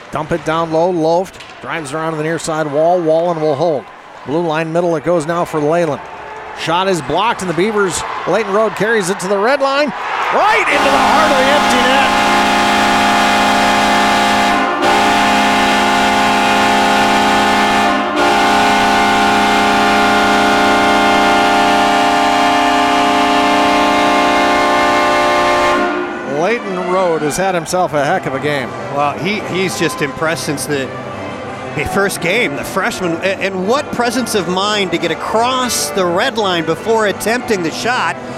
Dump it down low. Loft drives around to the near side wall. Wallen will hold. Blue line middle, it goes now for Leyland. Shot is blocked, and the Beavers, Leighton Road carries it to the red line. Right into the heart of the empty net. Leighton Road has had himself a heck of a game. Well, he's just impressed since the first game, the freshman. And what presence of mind to get across the red line before attempting the shot.